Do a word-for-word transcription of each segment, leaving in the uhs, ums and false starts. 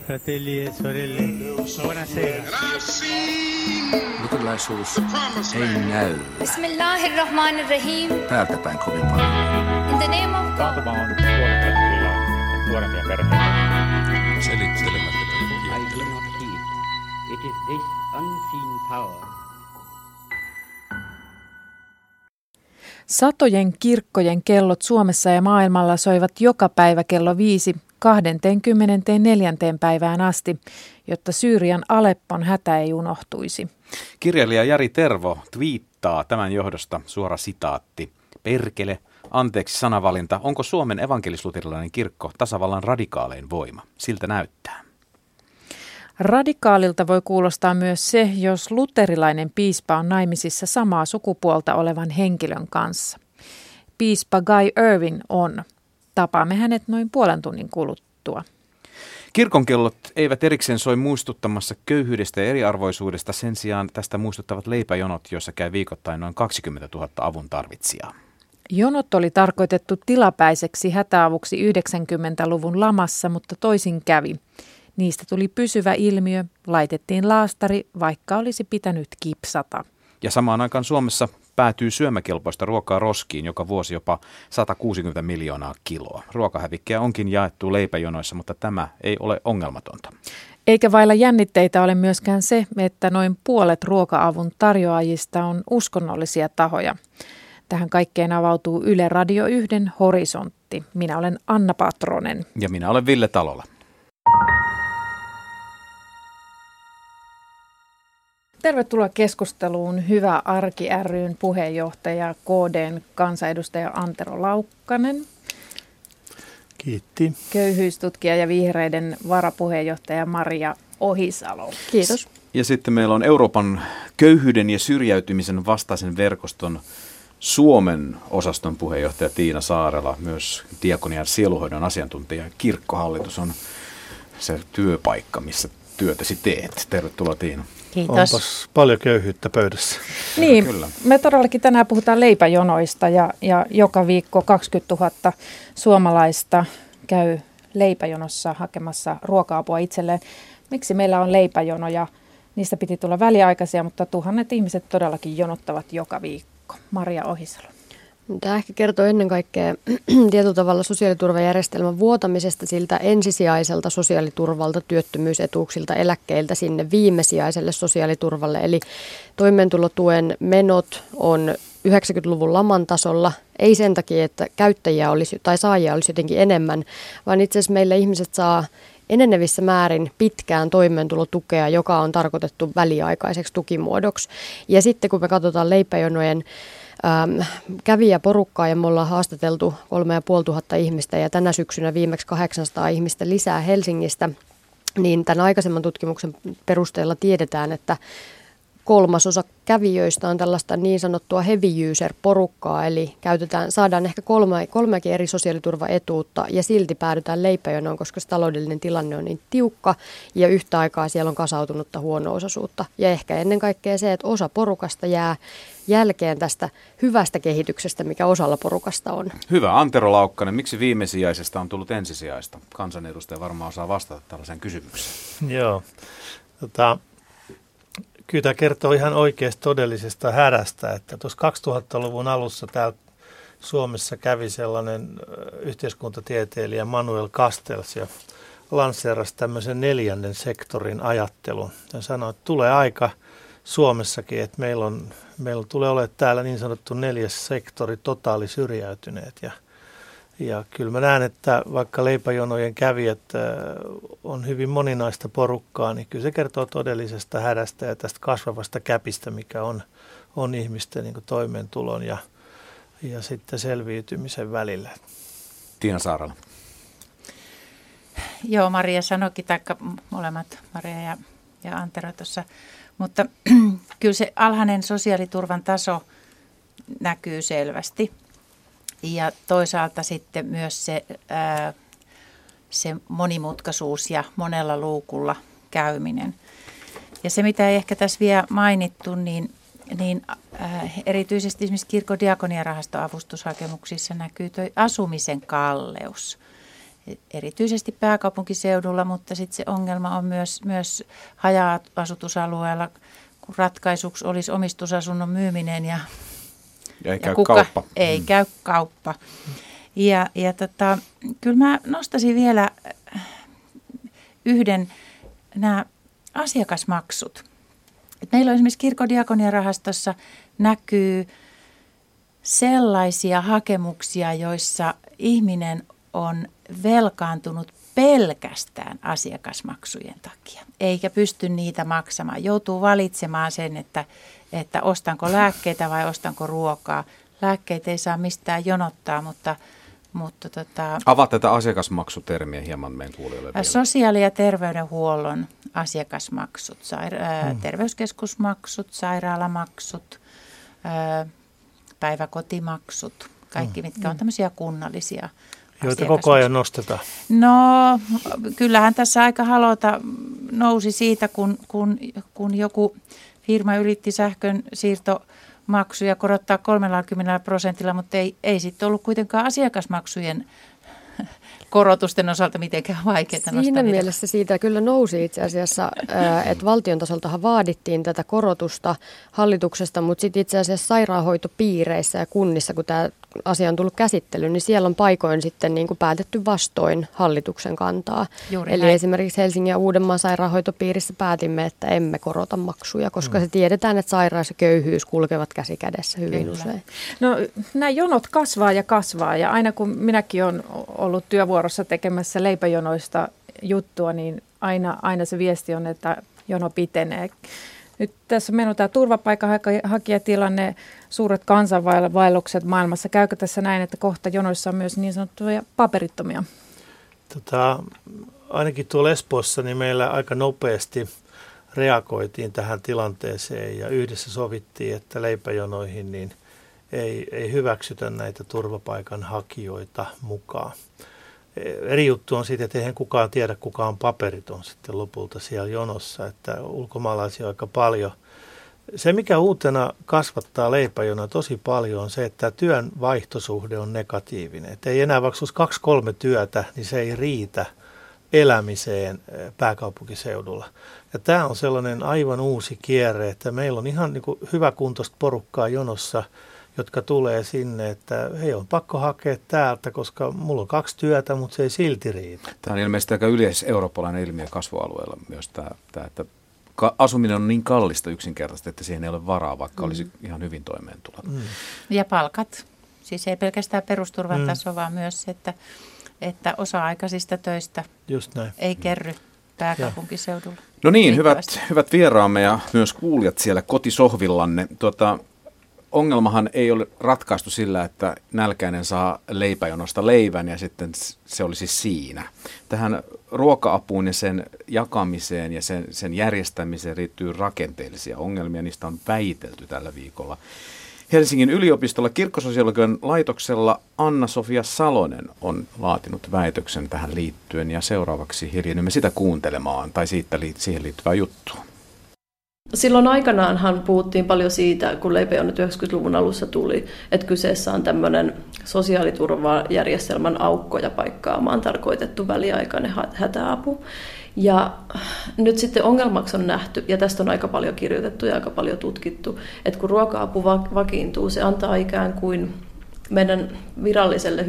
Fratelli e sorelle, buonasera. Luterilaisuus ei näy. Bismillahirrahmanirrahim. Täältä päin kovin paljon. In the name of God. Taantuma on huonompia kyllä nuorempia perheitä. Selittelemättä I do not heed. It is this unseen power. Satojen kirkkojen kellot Suomessa ja maailmalla soivat joka päivä kello viisi kahdeskymmenesneljäs päivään asti, jotta Syyrian Aleppon hätä ei unohtuisi. Kirjailija Jari Tervo twiittaa tämän johdosta, suora sitaatti: "Perkele, anteeksi sanavalinta, onko Suomen evankelis-luterilainen kirkko tasavallan radikaalein voima? Siltä näyttää." Radikaalilta voi kuulostaa myös se, jos luterilainen piispa on naimisissa samaa sukupuolta olevan henkilön kanssa. Piispa Guy Irvin on. Tapaamme hänet noin puolen tunnin kuluttua. Kirkonkellot eivät erikseen soi muistuttamassa köyhyydestä ja eriarvoisuudesta, sen sijaan tästä muistuttavat leipäjonot, joissa käy viikoittain noin kaksikymmentätuhatta avun tarvitsijaa. Jonot oli tarkoitettu tilapäiseksi hätäavuksi yhdeksänkymmentäluvun lamassa, mutta toisin kävi. Niistä tuli pysyvä ilmiö, laitettiin laastari, vaikka olisi pitänyt kipsata. Ja samaan aikaan Suomessa päätyy syömäkelpoista ruokaa roskiin joka vuosi jopa satakuusikymmentä miljoonaa kiloa. Ruokahävikkiä onkin jaettu leipäjonoissa, mutta tämä ei ole ongelmatonta. Eikä vailla jännitteitä ole myöskään se, että noin puolet ruoka-avun tarjoajista on uskonnollisia tahoja. Tähän kaikkeen avautuu Yle Radio yhden horisontti. Minä olen Anna Patronen. Ja minä olen Ville Talola. Tervetuloa keskusteluun Hyvä Arki ry:n puheenjohtaja, K D:n kansanedustaja Antero Laukkanen. Kiitti. Köyhyystutkija ja vihreiden varapuheenjohtaja Maria Ohisalo. Kiitos. Ja sitten meillä on Euroopan köyhyyden ja syrjäytymisen vastaisen verkoston Suomen osaston puheenjohtaja Tiina Saarela, myös diakonian sieluhoidon asiantuntija. Kirkkohallitus on se työpaikka, missä työtäsi teet. Tervetuloa, Tiina. Kiitos. Onpas paljon köyhyyttä pöydässä. Niin, Kyllä. Me todellakin tänään puhutaan leipäjonoista ja, ja joka viikko kaksikymmentätuhatta suomalaista käy leipäjonossa hakemassa ruoka-apua itselleen. Miksi meillä on leipäjonoja? Niistä piti tulla väliaikaisia, mutta tuhannet ihmiset todellakin jonottavat joka viikko. Maria Ohisalo. Tämä ehkä kertoo ennen kaikkea tietyllä tavalla sosiaaliturvajärjestelmän vuotamisesta siltä ensisijaiselta sosiaaliturvalta, työttömyysetuuksilta, eläkkeiltä sinne viimesijaiselle sosiaaliturvalle. Eli toimeentulotuen menot on yhdeksänkymmentäluvun laman tasolla, ei sen takia, että käyttäjiä olisi tai saajia olisi jotenkin enemmän, vaan itse asiassa meillä ihmiset saa enenevissä määrin pitkään toimeentulotukea, joka on tarkoitettu väliaikaiseksi tukimuodoksi. Ja sitten kun me katsotaan leipäjonojen Ähm, kävijäporukkaa ja me ollaan haastateltu kolme ja puoli tuhatta ihmistä ja tänä syksynä viimeksi kahdeksansataa ihmistä lisää Helsingistä, niin tämän aikaisemman tutkimuksen perusteella tiedetään, että kolmasosa kävijöistä on tällaista niin sanottua heavy user-porukkaa, eli käytetään, saadaan ehkä kolme, kolmekin eri sosiaaliturvaetuutta ja silti päädytään leipäjonoon, koska se taloudellinen tilanne on niin tiukka ja yhtä aikaa siellä on kasautunutta huono-osaisuutta. Ja ehkä ennen kaikkea se, että osa porukasta jää jälkeen tästä hyvästä kehityksestä, mikä osalla porukasta on. Hyvä. Antero Laukkanen, miksi viimesijaisesta on tullut ensisijaista? Kansanedustaja varmaan osaa vastata tällaiseen kysymykseen. Joo. Tota, kyllä tämä kertoo ihan oikeasta todellisesta hädästä, että tuossa kaksituhattaluvun alussa täällä Suomessa kävi sellainen yhteiskuntatieteilijä Manuel Castells ja lanseerasi tämmöisen neljännen sektorin ajattelun. Ja sanoi, että tulee aika Suomessakin, että meillä, on, meillä tulee olemaan täällä niin sanottu neljäs sektori totaalisyrjäytyneet. Ja, ja kyllä mä näen, että vaikka leipäjonojen kävijät on hyvin moninaista porukkaa, niin kyllä se kertoo todellisesta hädästä ja tästä kasvavasta käpistä, mikä on, on ihmisten niin kuin toimeentulon ja, ja sitten selviytymisen välillä. Tiina Saarela. Joo, Maria sanoikin, taikka molemmat Maria ja, ja Antero tuossa. Mutta kyllä se alhainen sosiaaliturvan taso näkyy selvästi ja toisaalta sitten myös se, ää, se monimutkaisuus ja monella luukulla käyminen. Ja se, mitä ei ehkä tässä vielä mainittu, niin, niin ää, erityisesti esimerkiksi kirkon diakoniarahaston avustushakemuksissa näkyy tuo asumisen kalleus. erityisesti pääkaupunkiseudulla, mutta sitten se ongelma on myös, myös haja-asutusalueella, kun ratkaisuksi olisi omistusasunnon myyminen ja, ja ei ja käy kuka kauppa. ei Mm. käy kauppa. Ja, ja tota, kyllä mä nostaisin vielä yhden, nämä asiakasmaksut. Et meillä on esimerkiksi Kirkon diakoniarahastossa näkyy sellaisia hakemuksia, joissa ihminen on velkaantunut pelkästään asiakasmaksujen takia, eikä pysty niitä maksamaan. Joutuu valitsemaan sen, että, että ostanko lääkkeitä vai ostanko ruokaa. Lääkkeitä ei saa mistään jonottaa, mutta... mutta tota, Avaa tätä asiakasmaksutermiä hieman meidän kuulijoille vielä. Sosiaali- ja terveydenhuollon asiakasmaksut, saira- hmm. terveyskeskusmaksut, sairaalamaksut, päiväkotimaksut, kaikki mitkä on tämmöisiä kunnallisia joita koko ajan nostetaan. No kyllähän tässä aika halota nousi siitä, kun, kun, kun joku firma yritti sähkön siirtomaksuja korottaa kolmekymmentä prosentilla, mutta ei, ei sitten ollut kuitenkaan asiakasmaksujen korotusten osalta mitenkään vaikeaa nostaa. Siinä niitä. mielessä siitä kyllä nousi itse asiassa, että valtion tasoltahan vaadittiin tätä korotusta hallituksesta, mutta sitten itse asiassa sairaanhoitopiireissä ja kunnissa, kun tämä asia on tullut käsittelyyn, niin siellä on paikoin sitten niin kuin päätetty vastoin hallituksen kantaa. Juuri Eli näin. Esimerkiksi Helsingin ja Uudenmaan sairaanhoitopiirissä päätimme, että emme korota maksuja, koska mm. se tiedetään, että sairaus ja köyhyys kulkevat käsi kädessä hyvin kyllä. usein. No nämä jonot kasvaa ja kasvaa ja aina kun minäkin olen ollut työvuorossa tekemässä leipäjonoista juttua, niin aina, aina se viesti on, että jono pitenee. Nyt tässä meillä on tämä turvapaikanhakijatilanne, suuret kansanvaellukset maailmassa. Käykö tässä näin, että kohta jonoissa on myös niin sanottuja paperittomia? Tota, ainakin tuolla Espoossa niin meillä aika nopeasti reagoitiin tähän tilanteeseen ja yhdessä sovittiin, että leipäjonoihin niin ei, ei hyväksytä näitä turvapaikanhakijoita mukaan. Eri juttu on siitä, että eihän kukaan tiedä, kuka on paperiton sitten lopulta siellä jonossa, että ulkomaalaisia on aika paljon. Se, mikä uutena kasvattaa leipäjonoa tosi paljon, on se, että työn vaihtosuhde on negatiivinen. Että ei enää vaikka olisi kaksi kolme työtä, niin se ei riitä elämiseen pääkaupunkiseudulla. Ja tämä on sellainen aivan uusi kierre, että meillä on ihan niin kuin hyväkuntoista porukkaa jonossa, jotka tulee sinne, että hei, on pakko hakea täältä, koska mulla on kaksi työtä, mutta se ei silti riitä. Tämä on ilmeisesti aika yleiseurooppalainen ilmiö kasvualueella myös tämä, tämä että asuminen on niin kallista yksinkertaisesti, että siihen ei ole varaa, vaikka mm. olisi ihan hyvin toimeentulo. Mm. Ja palkat. Siis ei pelkästään perusturvan taso, mm. vaan myös se, että, että osa-aikaisista töistä Just näin. ei kerry pääkaupunkiseudulla. No niin, hyvät, hyvät vieraamme ja myös kuulijat siellä kotisohvillanne. Tuota, ongelmahan ei ole ratkaistu sillä, että nälkäinen saa leipäjonosta leivän ja sitten se olisi siinä. Tähän ruoka-apuun ja sen jakamiseen ja sen, sen järjestämiseen liittyy rakenteellisia ongelmia. Niistä on väitelty tällä viikolla. Helsingin yliopistolla kirkkososiologian laitoksella Anna-Sofia Salonen on laatinut väitöksen tähän liittyen ja seuraavaksi hiljennymme sitä kuuntelemaan tai siitä, siihen liittyvää juttua. Silloin aikanaanhan puhuttiin paljon siitä, kun leipäjonot yhdeksänkymmentäluvun alussa tuli, että kyseessä on tämmöinen sosiaaliturvajärjestelmän aukkoja paikkaamaan tarkoitettu väliaikainen hätäapu. Ja nyt sitten ongelmaksi on nähty, ja tästä on aika paljon kirjoitettu ja aika paljon tutkittu, että kun ruoka-apu vakiintuu, se antaa ikään kuin meidän viralliselle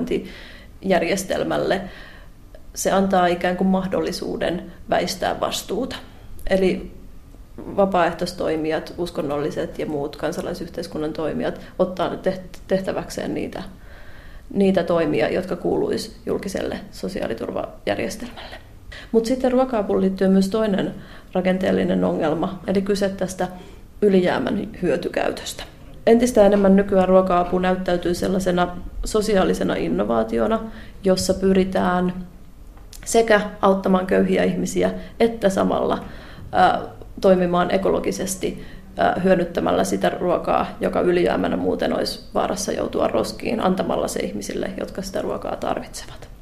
hyvinvointijärjestelmälle, se antaa ikään kuin mahdollisuuden väistää vastuuta. Eli vapaaehtoistoimijat, uskonnolliset ja muut kansalaisyhteiskunnan toimijat ottaa tehtäväkseen niitä, niitä toimia, jotka kuuluisi julkiselle sosiaaliturvajärjestelmälle. Mutta sitten ruoka-apuun liittyy myös toinen rakenteellinen ongelma, eli kyse tästä ylijäämän hyötykäytöstä. Entistä enemmän nykyään ruoka-apu näyttäytyy sellaisena sosiaalisena innovaationa, jossa pyritään sekä auttamaan köyhiä ihmisiä, että samalla ää, toimimaan ekologisesti ää, hyödyttämällä sitä ruokaa, joka ylijäämänä muuten olisi vaarassa joutua roskiin, antamalla se ihmisille, jotka sitä ruokaa tarvitsevat.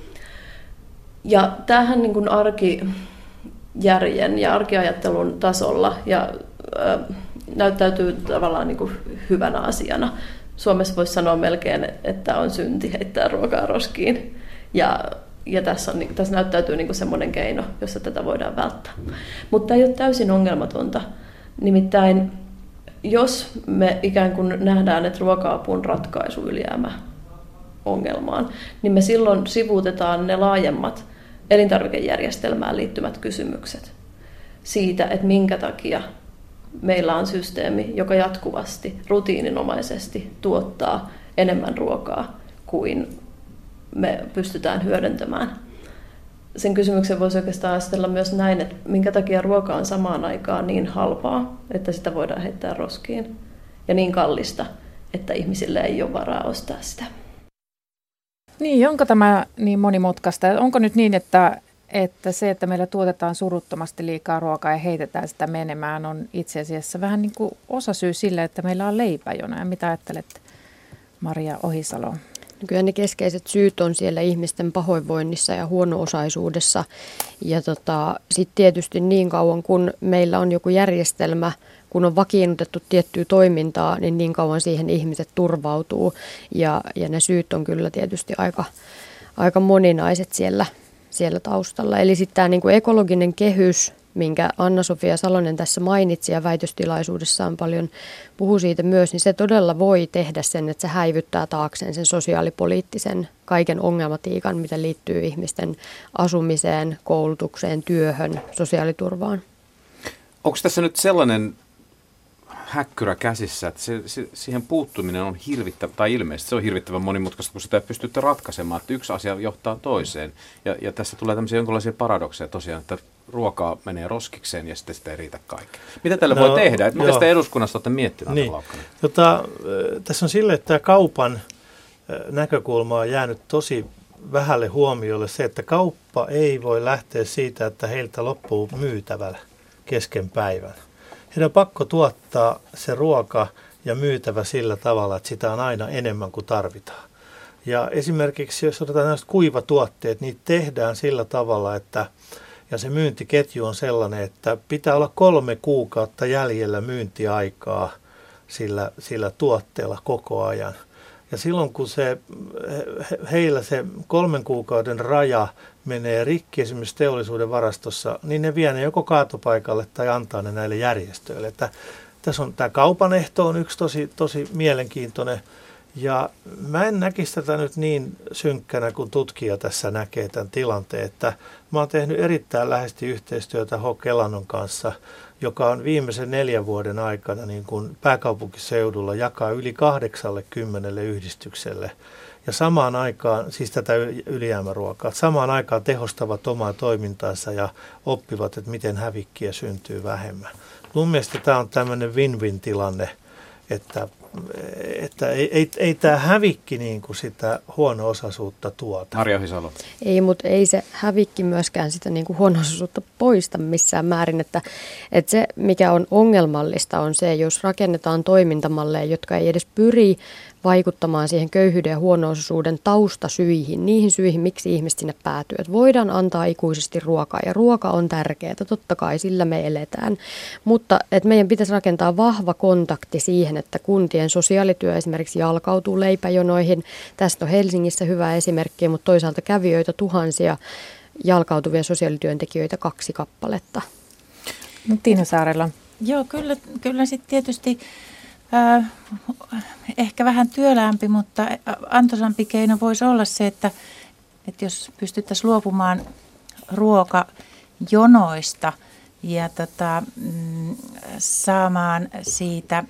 Ja tämähän niin kuin arkijärjen ja arkiajattelun tasolla ja, ää, näyttäytyy tavallaan niin kuin hyvänä asiana. Suomessa voisi sanoa melkein, että on synti heittää ruokaa roskiin. Ja Ja tässä, on, tässä näyttäytyy niin kuin semmoinen keino, jossa tätä voidaan välttää. Mutta tämä ei ole täysin ongelmatonta. Nimittäin jos me ikään kuin nähdään, että ruoka-apu on ratkaisu ylijäämäongelmaan, niin me silloin sivuutetaan ne laajemmat elintarvikejärjestelmään liittymät kysymykset siitä, että minkä takia meillä on systeemi, joka jatkuvasti, rutiininomaisesti tuottaa enemmän ruokaa kuin me pystytään hyödyntämään. Sen kysymyksen voisi oikeastaan ajatella myös näin, että minkä takia ruoka on samaan aikaan niin halpaa, että sitä voidaan heittää roskiin, ja niin kallista, että ihmisille ei ole varaa ostaa sitä. Niin, onko tämä niin monimutkaista? Onko nyt niin, että, että se, että meillä tuotetaan suruttomasti liikaa ruokaa ja heitetään sitä menemään, on itse asiassa vähän niin kuin osasyy sille, että meillä on leipäjonoja? Mitä ajattelet, Maria Ohisalo? Kyllä ne keskeiset syyt on siellä ihmisten pahoinvoinnissa ja huono-osaisuudessa. Ja tota, sitten tietysti niin kauan, kun meillä on joku järjestelmä, kun on vakiinnutettu tiettyä toimintaa, niin niin kauan siihen ihmiset turvautuu. Ja, ja ne syyt on kyllä tietysti aika, aika moninaiset siellä, siellä taustalla. Eli sitten tämä niinku ekologinen kehys, minkä Anna-Sofia Salonen tässä mainitsi ja väitöstilaisuudessaan paljon puhuu siitä myös, niin se todella voi tehdä sen, että se häivyttää taakseen sen sosiaalipoliittisen kaiken ongelmatiikan, mitä liittyy ihmisten asumiseen, koulutukseen, työhön, sosiaaliturvaan. Onko tässä nyt sellainen häkkyrä käsissä, että se, se, siihen puuttuminen on hirvittävä, tai ilmeisesti se on hirvittävän monimutkaista, kun sitä ei pystytte ratkaisemaan, että yksi asia johtaa toiseen. Ja, ja tässä tulee tämmöisiä jonkinlaisia paradokseja tosiaan, että ruokaa menee roskikseen ja sitten sitä ei riitä kaikkea. Mitä tällä no, voi tehdä? Mitä sitä eduskunnassa olette miettineet? Niin. Jota, tässä on sille, että tämä kaupan näkökulma on jäänyt tosi vähälle huomiolle se, että kauppa ei voi lähteä siitä, että heiltä loppuu myytävällä kesken päivän. Heidän on pakko tuottaa se ruoka ja myytävä sillä tavalla, että sitä on aina enemmän kuin tarvitaan. Ja esimerkiksi jos otetaan näistä kuivatuotteet, niin tehdään sillä tavalla, että ja se myyntiketju on sellainen, että pitää olla kolme kuukautta jäljellä myyntiaikaa sillä, sillä tuotteella koko ajan. Ja silloin kun se, heillä se kolmen kuukauden raja menee rikki esimerkiksi teollisuuden varastossa, niin ne vie ne joko kaatopaikalle tai antaa ne näille järjestöille. Että tässä on tämä kaupan ehto on yksi tosi, tosi mielenkiintoinen. Ja mä en näkisi tätä nyt niin synkkänä kuin tutkija tässä näkee tämän tilanteen, että mä oon tehnyt erittäin läheisesti yhteistyötä H. Kelanon kanssa, joka on viimeisen neljän vuoden aikana niin kuin pääkaupunkiseudulla jakaa yli kahdeksallekymmenelle yhdistykselle. Ja samaan aikaan, siis tätä ylijäämäruokaa, samaan aikaan tehostavat omaa toimintaansa ja oppivat, että miten hävikkiä syntyy vähemmän. Mun mielestä tämä on tämmöinen win-win-tilanne, että että ei, ei, ei tämä hävikki niin kuin sitä huono-osaisuutta tuota. Maria Ohisalo. Ei, mutta ei se hävikki myöskään sitä niin kuin huono-osaisuutta poista missään määrin. Että, että se, mikä on ongelmallista, on se, jos rakennetaan toimintamalleja, jotka ei edes pyri vaikuttamaan siihen köyhyyden ja huono-osaisuuden taustasyihin, niihin syihin, miksi ihmiset sinne päätyy. Että voidaan antaa ikuisesti ruokaa ja ruoka on tärkeää, totta kai sillä me eletään. Mutta että meidän pitäisi rakentaa vahva kontakti siihen, että kuntien sosiaalityö esimerkiksi jalkautuu leipäjonoihin. Tästä on Helsingissä hyvä esimerkki, mutta toisaalta kävijöitä tuhansia jalkautuvia sosiaalityöntekijöitä kaksi kappaletta. No, Tiina Saarela. Joo, kyllä, kyllä sitten tietysti Äh, ehkä vähän työläämpi, mutta antoisampi keino voisi olla se, että, että jos pystyttäisiin luopumaan ruokajonoista ja tota, mm, saamaan siitä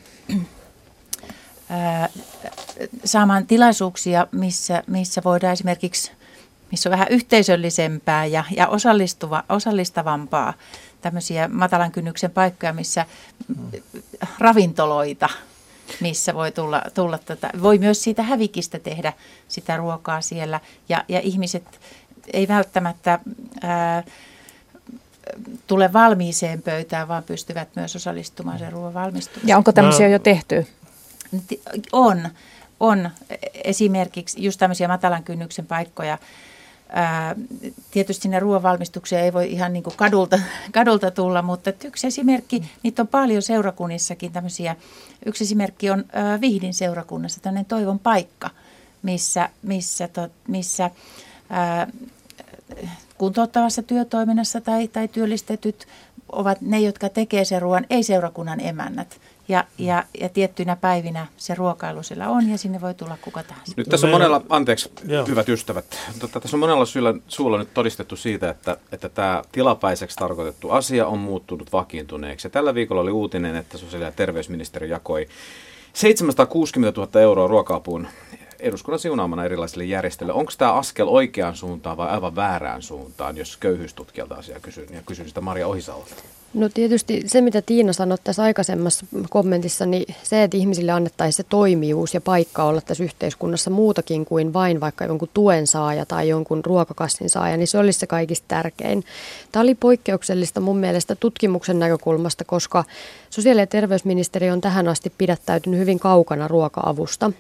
äh, saamaan tilaisuuksia, missä, missä voidaan esimerkiksi, missä on vähän yhteisöllisempää ja, ja osallistuva, osallistavampaa, tämmöisiä matalan kynnyksen paikkoja, missä ravintoloita, missä voi tulla, tulla tätä, voi myös siitä hävikistä tehdä sitä ruokaa siellä. Ja, ja ihmiset ei välttämättä ää, tule valmiiseen pöytään, vaan pystyvät myös osallistumaan sen ruoan valmistumiseen. Ja onko tämmöisiä no. jo tehty? On, on. Esimerkiksi just tämmöisiä matalan kynnyksen paikkoja. Ää, tietysti ne ruoanvalmistuksia ei voi ihan niin kuin kadulta, kadulta tulla, mutta yksi esimerkki, niitä on paljon seurakunnissakin tämmöisiä. Yksi esimerkki on ää, Vihdin seurakunnassa tämmöinen toivon paikka, missä, missä, to, missä ää, kuntouttavassa työtoiminnassa tai, tai työllistetyt ovat ne, jotka tekee sen ruoan, ei seurakunnan emännät. Ja, ja, ja tiettyinä päivinä se ruokailu siellä on ja sinne voi tulla kuka tahansa. Nyt tässä on monella, anteeksi Joo. hyvät ystävät, Tota, tässä on monella syyllä, suulla nyt todistettu siitä, että, että tämä tilapäiseksi tarkoitettu asia on muuttunut vakiintuneeksi. Ja tällä viikolla oli uutinen, että sosiaali- ja terveysministeri jakoi seitsemänsataakuusikymmentätuhatta euroa ruoka-apuun eduskunnan siunaamana erilaisille järjestöille. Onko tämä askel oikeaan suuntaan vai aivan väärään suuntaan, jos köyhyystutkijalta asiaa kysyn, ja kysyn sitä Maria Ohisalolta? No tietysti se, mitä Tiina sanoi tässä aikaisemmassa kommentissa, niin se, että ihmisille annettaisiin se toimijuus ja paikka olla tässä yhteiskunnassa muutakin kuin vain vaikka jonkun tuen saaja tai jonkun ruokakassin saaja, niin se olisi se kaikista tärkein. Tämä oli poikkeuksellista mun mielestä tutkimuksen näkökulmasta, koska sosiaali- ja terveysministeriö on tähän asti pidättäytynyt hyvin kaukana ruoka-avusta.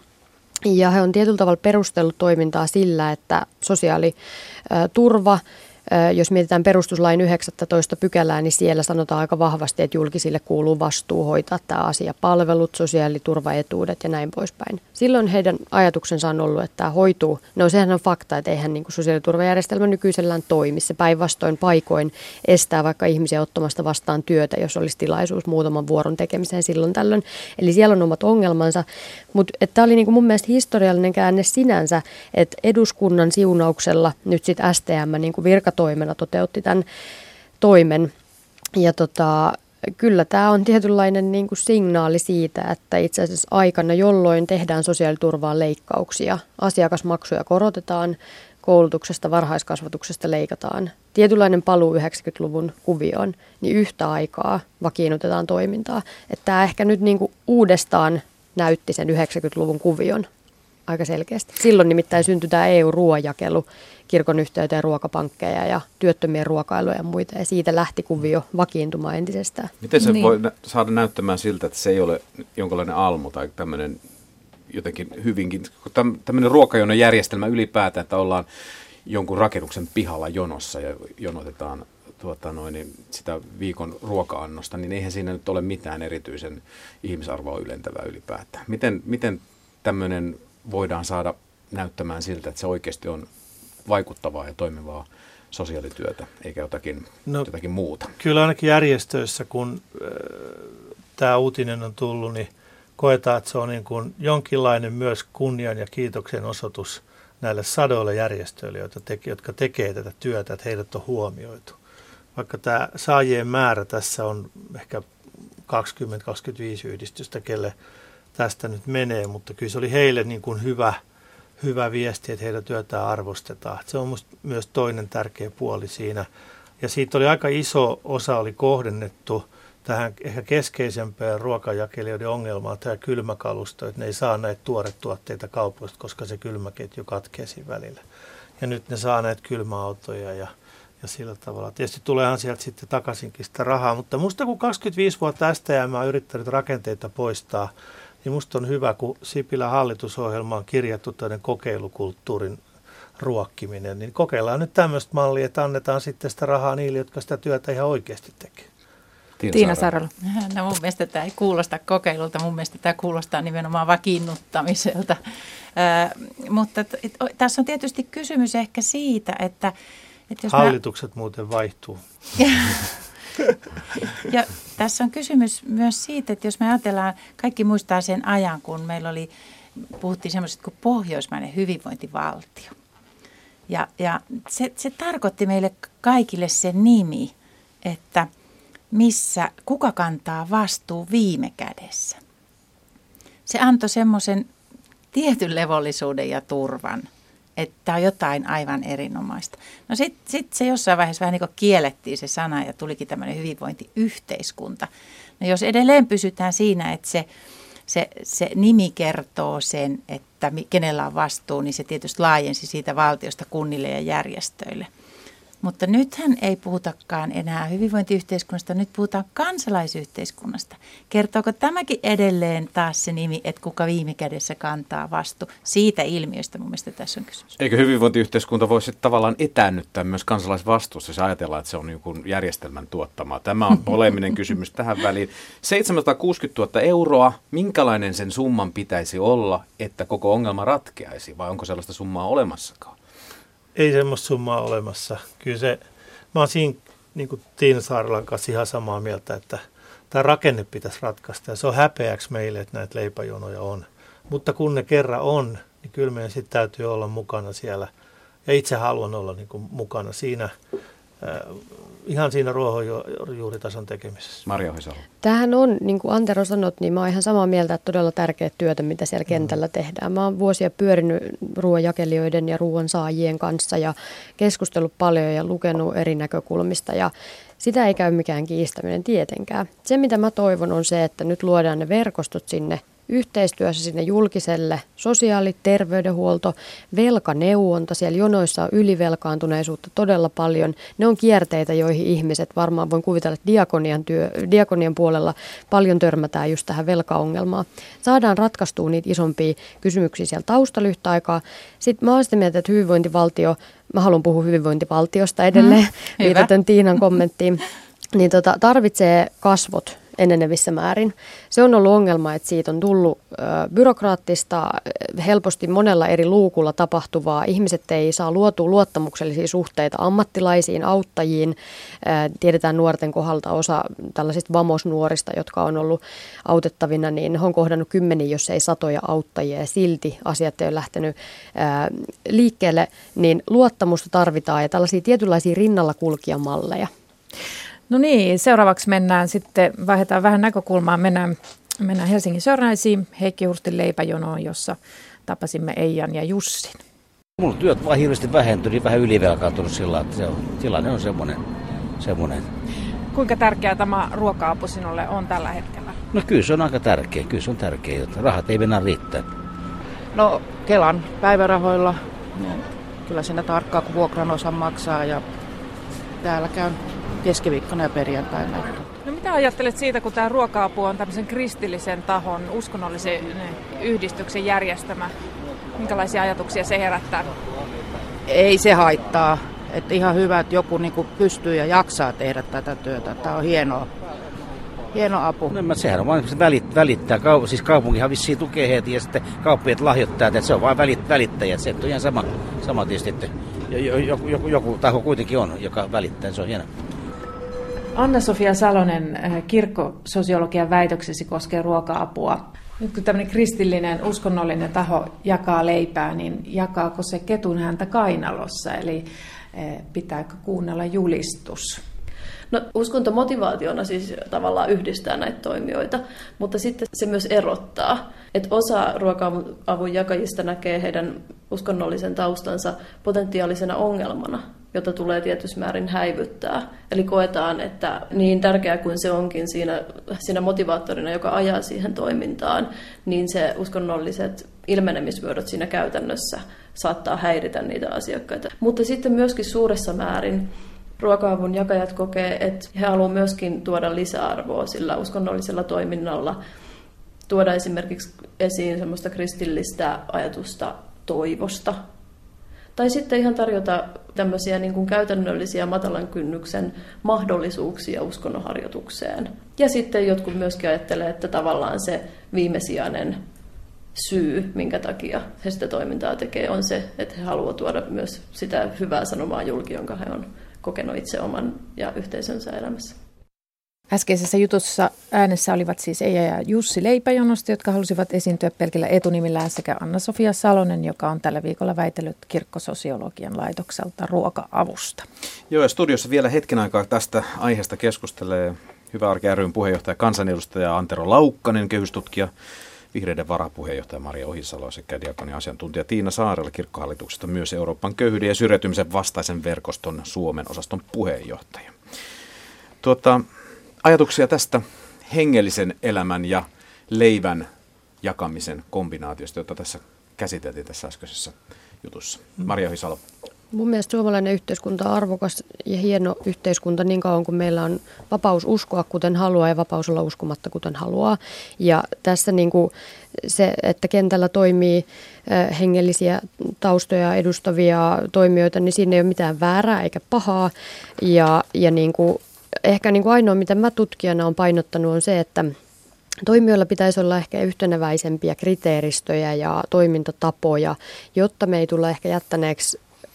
Ja he on tietyllä tavalla perustellut toimintaa sillä, että sosiaaliturva, jos mietitään perustuslain yhdeksästoista pykälää, niin siellä sanotaan aika vahvasti, että julkisille kuuluu vastuu hoitaa tämä asia, palvelut, sosiaaliturvaetuudet ja näin poispäin. Silloin heidän ajatuksensa on ollut, että tämä hoituu. No sehän on fakta, että eihän niin kuin sosiaaliturvajärjestelmä nykyisellään toimi. Se päinvastoin paikoin estää vaikka ihmisiä ottamasta vastaan työtä, jos olisi tilaisuus muutaman vuoron tekemiseen silloin tällöin. Eli siellä on omat ongelmansa. Mutta tämä oli niin kuin mun mielestä historiallinen käänne sinänsä, että eduskunnan siunauksella nyt sitten S T M niin kuin virkatoimena toteutti tämän toimen. Ja tota, kyllä tämä on tietynlainen niin kuin signaali siitä, että itse asiassa aikana, jolloin tehdään sosiaaliturvaan leikkauksia, asiakasmaksuja korotetaan, koulutuksesta, varhaiskasvatuksesta leikataan, tietynlainen paluu yhdeksänkymmentäluvun kuvioon, niin yhtä aikaa vakiinnutetaan toimintaa. Että tämä ehkä nyt niin kuin uudestaan näytti sen yhdeksänkymmentäluvun kuvion aika selkeästi. Silloin nimittäin syntyi tämä E U-ruoanjakelu, kirkon yhteyteen ruokapankkeja ja työttömien ruokailuja ja muita, ja siitä lähti kuvio vakiintumaan entisestään. Miten se niin. voi saada näyttämään siltä, että se ei ole jonkinlainen almu tai tämmöinen jotenkin hyvinkin, tämmöinen ruokajonon järjestelmä ylipäätään, että ollaan jonkun rakennuksen pihalla jonossa ja jonotetaan tuota noin, niin sitä viikon ruoka-annosta, niin eihän siinä nyt ole mitään erityisen ihmisarvoa ylentävää ylipäätään. Miten, miten tämmöinen voidaan saada näyttämään siltä, että se oikeasti on vaikuttavaa ja toimivaa sosiaalityötä, eikä jotakin, no, jotakin muuta? Kyllä ainakin järjestöissä, kun äh, tämä uutinen on tullut, niin koetaan, että se on niin kuin jonkinlainen myös kunnian ja kiitoksen osoitus näille sadoille järjestöille, jotka tekee, jotka tekee tätä työtä, että heidät on huomioitu. Vaikka tämä saajien määrä tässä on ehkä kaksikymmentä kaksikymmentäviisi yhdistystä, kelle tästä nyt menee, mutta kyllä se oli heille niin kuin hyvä, hyvä viesti, että heidän työtään arvostetaan. Se on musta myös toinen tärkeä puoli siinä. Ja siitä oli aika iso osa oli kohdennettu tähän ehkä keskeisempään ruokajakelijoiden ongelmaan, tämä kylmäkalusto, että ne ei saa näitä tuoretuotteita kaupoista, koska se kylmäketju katkeisi välillä. Ja nyt ne saa näitä kylmäautoja ja Ja sillä tavalla. Tietysti tuleehan sieltä sitten takaisinkin sitä rahaa, mutta musta kun kaksikymmentäviisi vuotta S T M on yrittänyt rakenteita poistaa, niin musta on hyvä, kun Sipilän hallitusohjelma on kirjattu tämmöinen kokeilukulttuurin ruokkiminen, niin kokeillaan nyt tämmöistä mallia, että annetaan sitten sitä rahaa niille, jotka sitä työtä ihan oikeasti tekee. Tiina, Tiina Saarela. No mun mielestä tämä ei kuulosta kokeilulta, mun mielestä tämä kuulostaa nimenomaan vakiinnuttamiselta. Äh, mutta t- et, tässä on tietysti kysymys ehkä siitä, että Et jos Hallitukset mä... muuten vaihtuu. Ja tässä on kysymys myös siitä, että jos me ajatellaan, kaikki muistaa sen ajan, kun meillä oli, puhuttiin semmoiset kuin pohjoismainen hyvinvointivaltio. Ja, ja se, se tarkoitti meille kaikille se nimi, että missä, kuka kantaa vastuu viime kädessä. Se antoi semmoisen tietyn levollisuuden ja turvan, että on jotain aivan erinomaista. No sitten sit se jossain vaiheessa vähän niin kuin kiellettiin se sana ja tulikin tämmöinen hyvinvointiyhteiskunta. No jos edelleen pysytään siinä, että se, se, se nimi kertoo sen, että kenellä on vastuu, niin se tietysti laajensi siitä valtiosta kunnille ja järjestöille. Mutta nythän ei puhutakaan enää hyvinvointiyhteiskunnasta, nyt puhutaan kansalaisyhteiskunnasta. Kertooko tämäkin edelleen taas se nimi, että kuka viime kädessä kantaa vastuu? Siitä ilmiöstä mun mielestä tässä on kysymys. Eikö hyvinvointiyhteiskunta voisi tavallaan etäännyttää myös kansalaisvastuussa, jos ajatellaan, että se on joku järjestelmän tuottamaa? Tämä on poleeminen kysymys tähän väliin. seitsemänsataakuusikymmentätuhatta euroa, minkälainen sen summan pitäisi olla, että koko ongelma ratkeaisi, vai onko sellaista summaa olemassakaan? ei semmoista summaa olemassa. Kyllä se, mä oon siinä niin kuin Tiina Saarelan kanssa ihan samaa mieltä, että tämä rakenne pitäisi ratkaista. Ja se on häpeäksi meille, että näitä leipäjonoja on. Mutta kun ne kerran on, niin kyllä meidän sitten täytyy olla mukana siellä. Ja itse haluan olla niin kuin mukana siinä, äh, ihan siinä ruohonjuuritason tekemisessä. Maria Ohisalo. Tämähän on, niin kuin Antero sanot, niin mä oon ihan samaa mieltä, että todella tärkeää työtä, mitä siellä kentällä tehdään. Mä oon vuosia pyörinyt ruoanjakelijoiden ja ruoan saajien kanssa ja keskustellut paljon ja lukenut eri näkökulmista ja sitä ei käy mikään kiistäminen tietenkään. Se, mitä mä toivon, on se, että nyt luodaan ne verkostot sinne yhteistyössä sinne julkiselle, sosiaali-, terveydenhuolto, velkaneuvonta. Siellä jonoissa on ylivelkaantuneisuutta todella paljon. Ne on kierteitä, joihin ihmiset varmaan voin kuvitella, että diakonian, työ, diakonian puolella paljon törmätään just tähän velkaongelmaan. Saadaan ratkaistua niitä isompia kysymyksiä siellä taustalla yhtä aikaa. Sitten mä oon sitä mieltä, että hyvinvointivaltio, mä haluan puhua hyvinvointivaltiosta edelleen, mm, viitaten Tiinan kommenttiin, niin tota, tarvitsee kasvot enenevissä määrin. Se on ollut ongelma, että siitä on tullut ö, byrokraattista, helposti monella eri luukulla tapahtuvaa. Ihmiset ei saa luotua luottamuksellisia suhteita ammattilaisiin, auttajiin. Ö, tiedetään nuorten kohdalta osa tällaisista vamosnuorista, jotka on ollut autettavina, niin he on kohdannut kymmeniä, jos ei satoja auttajia ja silti asiat ei ole lähtenyt ö, liikkeelle. Niin luottamusta tarvitaan ja tällaisia tietynlaisia rinnalla kulkijamalleja. No niin, seuraavaksi mennään sitten, vaihdetaan vähän näkökulmaa, mennään, mennään Helsingin Sörnäisiin, Heikki Hurstin leipäjonoon, jossa tapasimme Eijan ja Jussin. Mulla työt vaan hirveästi vähentynyt, niin vähän ylivelkaantunut sillä, että se on, tilanne on semmoinen, semmoinen. Kuinka tärkeää tämä ruoka-apu sinulle on tällä hetkellä? No kyllä se on aika tärkeä, kyllä se on tärkeä, että rahat ei mennä riittää. No Kelan päivärahoilla, niin kyllä siinä tarkkaa, kun vuokran osa maksaa ja täällä käyn keskiviikkona ja perjantaina. No mitä ajattelet siitä, kun tämä ruoka-apu on tämmöisen kristillisen tahon, uskonnollisen yhdistyksen järjestämä? Minkälaisia ajatuksia se herättää? Ei se haittaa. Että ihan hyvä, että joku niinku pystyy ja jaksaa tehdä tätä työtä. Tämä on hienoa. Hieno apu. No, sehän on vain välittää. Kaup- siis kaupunkihan vissiin tukee heitä ja sitten kauppijat lahjoittaa. Että se on vain välit- välittäjät. Se on ihan sama, sama tietysti, että joku, joku, joku taho kuitenkin on, joka välittää. Se on hienoa. Anna-Sofia Salonen, kirkkososiologian väitöksesi koskee ruoka-apua. Nyt kun tämmöinen kristillinen, uskonnollinen taho jakaa leipää, niin jakaako se ketun häntä kainalossa? Eli pitääkö kuunnella julistus? No, uskonto motivaationa siis tavallaan yhdistää näitä toimijoita, mutta sitten se myös erottaa, että osa ruoka-avun jakajista näkee heidän uskonnollisen taustansa potentiaalisena ongelmana, jota tulee tietyssä määrin häivyttää. Eli koetaan, että niin tärkeää kuin se onkin siinä, siinä motivaattorina, joka ajaa siihen toimintaan, niin se uskonnolliset ilmenemismuodot siinä käytännössä saattaa häiritä niitä asiakkaita. Mutta sitten myöskin suuressa määrin ruoka-avun jakajat kokee, että he haluavat myöskin tuoda lisäarvoa sillä uskonnollisella toiminnalla, tuoda esimerkiksi esiin semmoista kristillistä ajatusta toivosta. Tai sitten ihan tarjota tämmöisiä niin kuin käytännöllisiä matalan kynnyksen mahdollisuuksia uskonnonharjoitukseen. Ja sitten jotkut myöskin ajattelee, että tavallaan se viimesijainen syy, minkä takia he sitä toimintaa tekee, on se, että he haluavat tuoda myös sitä hyvää sanomaa julki, jonka he on kokenut itse oman ja yhteisönsä elämässä. Äskeisessä jutussa äänessä olivat siis Eija ja Jussi leipäjonosta, jotka halusivat esiintyä pelkillä etunimillään, sekä Anna-Sofia Salonen, joka on tällä viikolla väitellyt kirkkososiologian laitokselta ruoka-avusta. Joo, ja studiossa vielä hetken aikaa tästä aiheesta keskustelee Hyvä Arki ry:n puheenjohtaja, kansanedustaja Antero Laukkanen, kehystutkija, Vihreiden varapuheenjohtaja Maria Ohisalo sekä diakonian asiantuntija Tiina Saarela kirkkohallituksesta, myös Euroopan köyhyyden ja syrjäytymisen vastaisen verkoston Suomen osaston puheenjohtaja. Tuota, ajatuksia tästä hengellisen elämän ja leivän jakamisen kombinaatiosta, jota tässä käsiteltiin tässä äskeisessä jutussa. Maria Ohisalo. Mun mielestä suomalainen yhteiskunta on arvokas ja hieno yhteiskunta niin kauan kuin meillä on vapaus uskoa kuten haluaa ja vapaus olla uskomatta kuten haluaa. Ja tässä niin kuin se, että kentällä toimii hengellisiä taustoja edustavia toimijoita, niin siinä ei ole mitään väärää eikä pahaa. Ja, ja niin kuin, ehkä niin kuin ainoa, mitä mä tutkijana olen painottanut, on se, että toimijoilla pitäisi olla ehkä yhteneväisempiä kriteeristöjä ja toimintatapoja, jotta me ei tulla ehkä jättäneeksi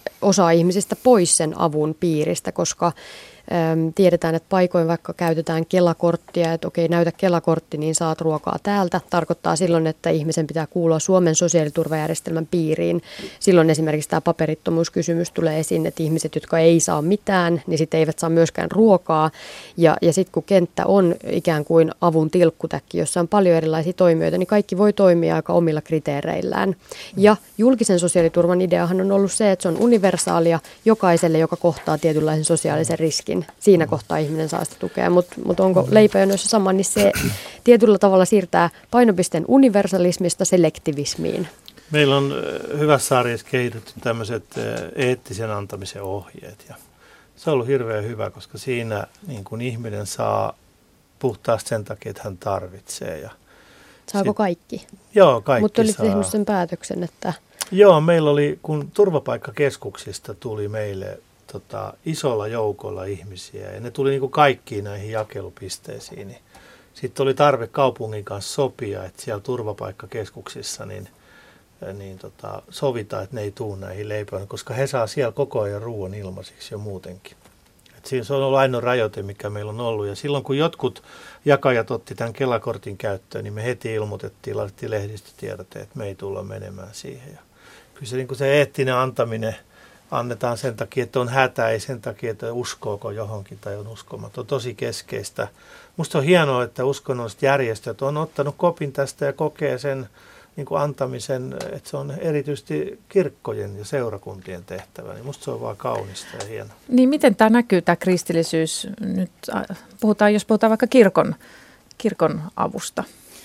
osa ihmisistä pois sen avun piiristä, koska tiedetään, että paikoin vaikka käytetään Kela-korttia, että okei, näytä Kela-kortti, niin saat ruokaa täältä. Tarkoittaa silloin, että ihmisen pitää kuulua Suomen sosiaaliturvajärjestelmän piiriin. Silloin esimerkiksi tämä paperittomuuskysymys tulee esiin, että ihmiset, jotka ei saa mitään, niin sitten eivät saa myöskään ruokaa. Ja, ja sitten kun kenttä on ikään kuin avun tilkkutäkki, jossa on paljon erilaisia toimijoita, niin kaikki voi toimia aika omilla kriteereillään. Ja julkisen sosiaaliturvan ideahan on ollut se, että se on universaalia jokaiselle, joka kohtaa tietynlaisen sosiaalisen riskin. Siinä kohtaa ihminen saa sitä tukea, mutta mut onko leipäjonoissa sama, niin se tietyllä tavalla siirtää painopisteen universalismista selektivismiin. Meillä on hyvässä sarjassa kehitetty tämmöiset eettisen antamisen ohjeet ja se on ollut hirveän hyvä, koska siinä niin kun ihminen saa puhtaasti sen takia, että hän tarvitsee. Ja Saako sit, kaikki? Joo, kaikki Mutta olit saa. tehnyt sen päätöksen, että... Joo, meillä oli, kun turvapaikkakeskuksista tuli meille tota, isolla joukolla ihmisiä ja ne tuli niin kuin kaikkiin näihin jakelupisteisiin, niin sitten oli tarve kaupungin kanssa sopia, että siellä turvapaikkakeskuksissa niin, niin tota, sovitaan, että ne ei tule näihin leipäihin, koska he saa siellä koko ajan ruoan ilmaisiksi jo muutenkin. Et siinä se on ollut ainoa rajoite, mikä meillä on ollut. Ja silloin kun jotkut jakajat otti tämän Kela-kortin käyttöön, niin me heti ilmoitettiin, laitettiin lehdistötiedote, että me ei tulla menemään siihen. Ja kyllä se, niin kuin se eettinen antaminen annetaan sen takia, että on hätä, ei sen takia, että uskooko johonkin tai on uskomaton. On tosi keskeistä. Musta on hienoa, että uskonnolliset järjestöt on ottanut kopin tästä ja kokee sen niin kuin antamisen, että se on erityisesti kirkkojen ja seurakuntien tehtävä. Niin musta se on vaan kaunista ja hienoa. Niin miten tämä näkyy, tämä kristillisyys? Nyt puhutaan, jos puhutaan vaikka kirkon, kirkon avusta.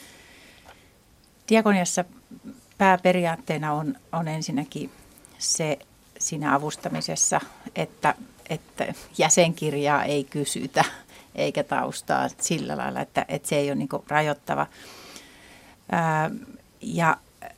Diakoniassa pääperiaatteena on, on ensinnäkin se siinä avustamisessa, että, että jäsenkirjaa ei kysytä eikä taustaa sillä lailla, että, että se ei ole niin kuin rajoittava. Ää, ja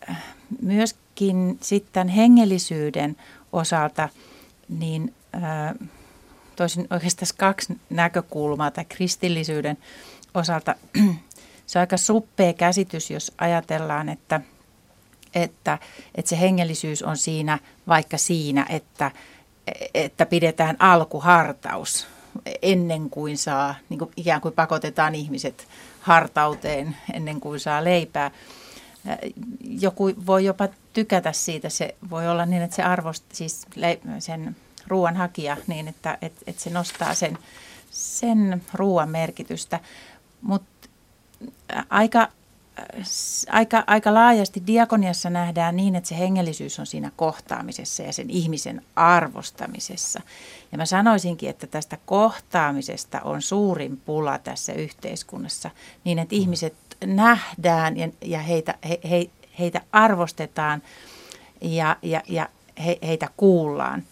myöskin sitten hengellisyyden osalta, niin ää, toisin oikeastaan kaksi näkökulmaa tai kristillisyyden osalta. Se on aika suppea käsitys, jos ajatellaan, että Että, että se hengellisyys on siinä vaikka siinä, että, että pidetään alkuhartaus ennen kuin saa, niin kuin ikään kuin pakotetaan ihmiset hartauteen ennen kuin saa leipää. Joku voi jopa tykätä siitä, se voi olla niin, että se arvostaa siis sen ruoan hakija niin, että, että, että se nostaa sen, sen ruoan merkitystä, mutta aika... Aika, aika laajasti diakoniassa nähdään niin, että se hengellisyys on siinä kohtaamisessa ja sen ihmisen arvostamisessa. Ja mä sanoisinkin, että tästä kohtaamisesta on suurin pula tässä yhteiskunnassa, niin että ihmiset nähdään ja, ja heitä, he, he, heitä arvostetaan ja, ja, ja he, heitä kuullaan.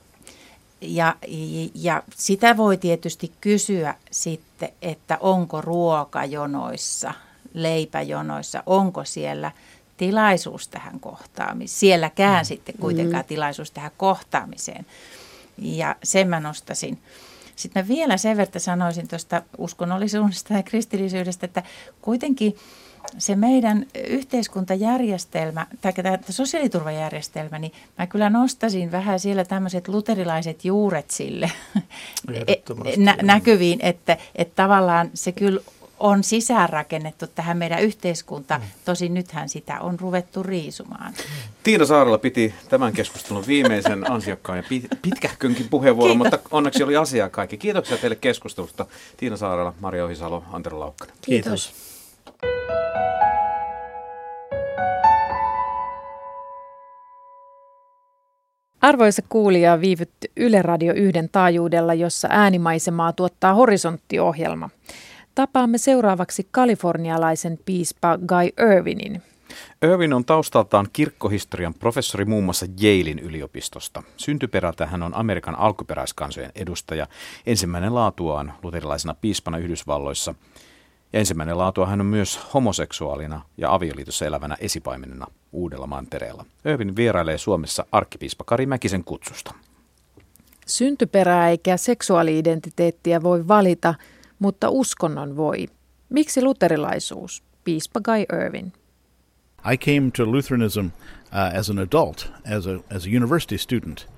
Ja, ja sitä voi tietysti kysyä sitten, että onko ruokajonoissa, leipäjonoissa, onko siellä tilaisuus tähän kohtaamiseen, sielläkään mm. sitten kuitenkaan tilaisuus tähän kohtaamiseen. Ja sen mä nostasin. Sitten mä vielä sen verran sanoisin tuosta uskonnollisuudesta ja kristillisyydestä, että kuitenkin se meidän yhteiskuntajärjestelmä, tai tämä sosiaaliturvajärjestelmä, niin mä kyllä nostasin vähän siellä tämmöiset luterilaiset juuret sille nä- näkyviin, että, että tavallaan se kyllä on sisäänrakennettu tähän meidän yhteiskuntaan. Tosin nythän sitä on ruvettu riisumaan. Tiina Saarela piti tämän keskustelun viimeisen ansiokkaan ja pitkähkönkin puheenvuoron, Kiitos. Mutta onneksi oli asiaa kaikki. Kiitoksia teille keskustelusta. Tiina Saarela, Maria Ohisalo, Antero Laukkanen. Kiitos. Kiitos. Arvoisa kuulija, viivytty Yle Radio yhden taajuudella, jossa äänimaisemaa tuottaa Horisontti-ohjelma. Tapaamme seuraavaksi kalifornialaisen piispa Guy Irvinin. Irvin on taustaltaan kirkkohistorian professori muun muassa Yalein yliopistosta. Syntyperältä hän on Amerikan alkuperäiskansojen edustaja. Ensimmäinen laatuaan luterilaisena piispana Yhdysvalloissa. Ja ensimmäinen laatuaan hän on myös homoseksuaalina ja avioliitossa elävänä esipaimenena Uudella Mantereella. Irvin vierailee Suomessa arkkipiispa Kari Mäkisen kutsusta. Syntyperää eikä seksuaali-identiteettiä voi valita, mutta uskonnon voi. Miksi luterilaisuus? Piispa Guy Irvin. I came to Lutheranism uh, as an adult, as a as a university student,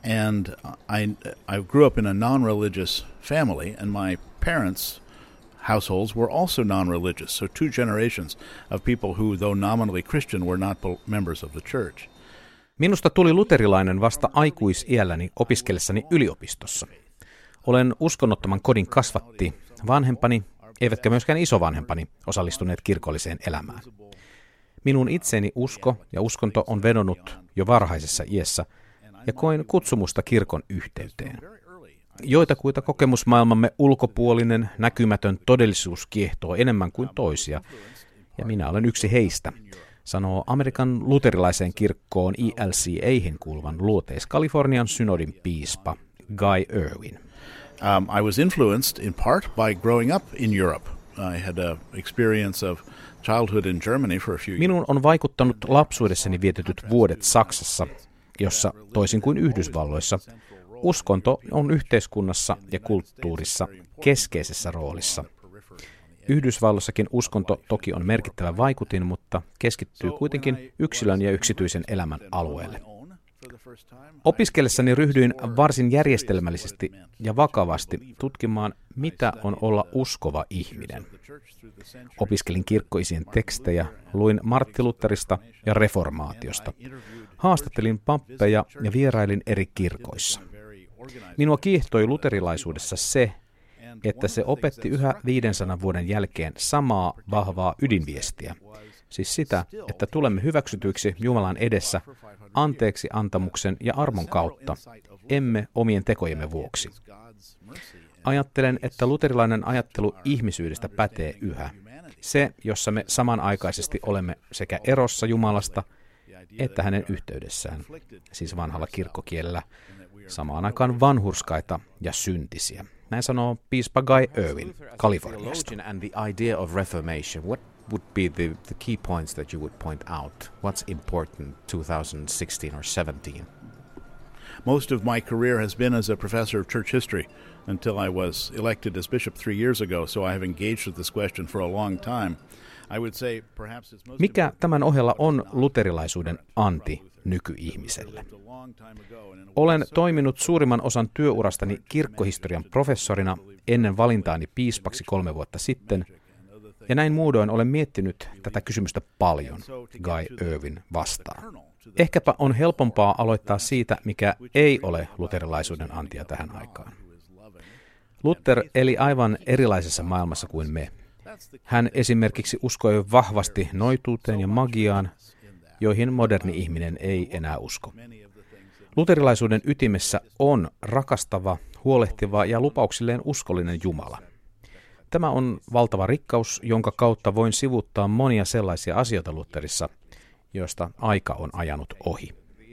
And I, I grew up in a non-religious family, and my parents' households were also non-religious. So two generations of people who, though nominally Christian, were not members of the church. Minusta tuli luterilainen vasta aikuisiälläni opiskellessani yliopistossa. Olen uskonnottoman kodin kasvatti. Vanhempani, eivätkä myöskään isovanhempani, osallistuneet kirkolliseen elämään. Minun itseeni usko ja uskonto on vedonnut jo varhaisessa iässä, ja koin kutsumusta kirkon yhteyteen. Joitakuita kokemusmaailmamme ulkopuolinen, näkymätön todellisuus kiehtoo enemmän kuin toisia, ja minä olen yksi heistä, sanoo Amerikan luterilaiseen kirkkoon E L C A:hin kuuluvan Luoteis-Kalifornian synodin piispa Guy Irwin. Um, I was influenced in part by growing up in Europe. I had an experience of childhood in Germany for a few years. Minun on vaikuttanut lapsuudessani vietetyt vuodet Saksassa, jossa toisin kuin Yhdysvalloissa, uskonto on yhteiskunnassa ja kulttuurissa keskeisessä roolissa. Yhdysvalloissakin uskonto toki on merkittävä vaikutin, mutta keskittyy kuitenkin yksilön ja yksityisen elämän alueelle. Opiskellessani ryhdyin varsin järjestelmällisesti ja vakavasti tutkimaan, mitä on olla uskova ihminen. Opiskelin kirkkoisien tekstejä, luin Martti Lutherista ja reformaatiosta. Haastattelin pappeja ja vierailin eri kirkoissa. Minua kiehtoi luterilaisuudessa se, että se opetti yhä viidensadan vuoden jälkeen samaa vahvaa ydinviestiä. Siis sitä, että tulemme hyväksytyiksi Jumalan edessä anteeksi antamuksen ja armon kautta, emme omien tekojemme vuoksi. Ajattelen, että luterilainen ajattelu ihmisyydestä pätee yhä. Se, jossa me samanaikaisesti olemme sekä erossa Jumalasta että hänen yhteydessään, siis vanhalla kirkkokielellä, samaan aikaan vanhurskaita ja syntisiä. Näin sanoo piispa Guy Irwin Kaliforniasta. And the idea of reformation, what would be the, the key points that you would point out? What's important two thousand sixteen or seventeen? Most of my career has been as a professor of church history until I was elected as bishop three years ago, so I have engaged with this question for a long time. I would say perhaps it's most Mikä tämän ohella on luterilaisuuden anti nykyihmiselle? Olen toiminut suurimman osan työurastani kirkkohistorian professorina ennen valintaani piispaksi kolme vuotta sitten, ja näin muodoin olen miettinyt tätä kysymystä paljon, Guy Irwin vastaa. Ehkäpä on helpompaa aloittaa siitä, mikä ei ole luterilaisuuden antia tähän aikaan. Luther eli aivan erilaisessa maailmassa kuin me. Hän esimerkiksi uskoi vahvasti noituuteen ja magiaan, joihin moderni ihminen ei enää usko. Luterilaisuuden ytimessä on rakastava, huolehtiva ja lupauksilleen uskollinen Jumala. Tämä on valtava rikkaus, jonka kautta voin sivuuttaa monia sellaisia asioita Lutherissa, joista aika on ajanut ohi.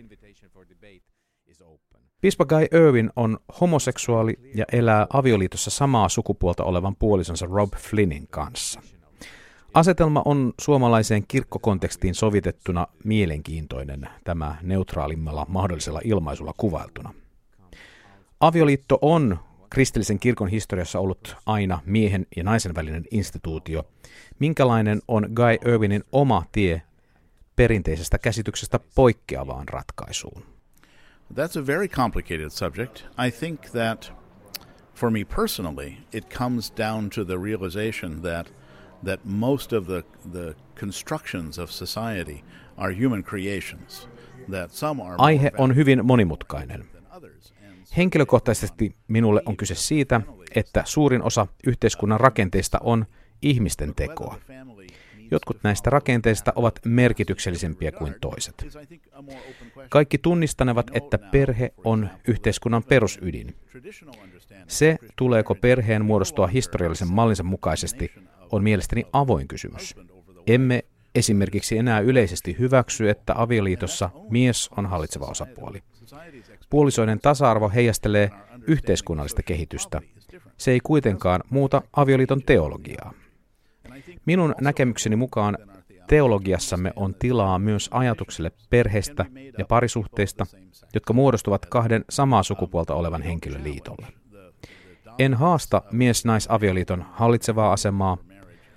Piispa Guy Irwin on homoseksuaali ja elää avioliitossa samaa sukupuolta olevan puolisonsa Rob Flynnin kanssa. Asetelma on suomalaiseen kirkkokontekstiin sovitettuna mielenkiintoinen, tämä neutraalimmalla mahdollisella ilmaisulla kuvailtuna. Avioliitto on kristillisen kirkon historiassa ollut aina miehen ja naisen välinen instituutio. Minkälainen on Guy Irwinin oma tie perinteisestä käsityksestä poikkeavaan ratkaisuun? That's a very complicated subject. I think that for me personally, it comes down to the realization that that most of the the constructions of society are human creations. That some are Aihe on hyvin monimutkainen. Henkilökohtaisesti minulle on kyse siitä, että suurin osa yhteiskunnan rakenteista on ihmisten tekoa. Jotkut näistä rakenteista ovat merkityksellisempiä kuin toiset. Kaikki tunnistanevat, että perhe on yhteiskunnan perusydin. Se, tuleeko perheen muodostua historiallisen mallinsa mukaisesti, on mielestäni avoin kysymys. Emme esimerkiksi enää yleisesti hyväksy, että avioliitossa mies on hallitseva osapuoli. Puolisoiden tasa-arvo heijastelee yhteiskunnallista kehitystä. Se ei kuitenkaan muuta avioliiton teologiaa. Minun näkemykseni mukaan teologiassamme on tilaa myös ajatukselle perheestä ja parisuhteista, jotka muodostuvat kahden samaa sukupuolta olevan henkilön liitolla. En haasta mies-nais-avioliiton hallitsevaa asemaa,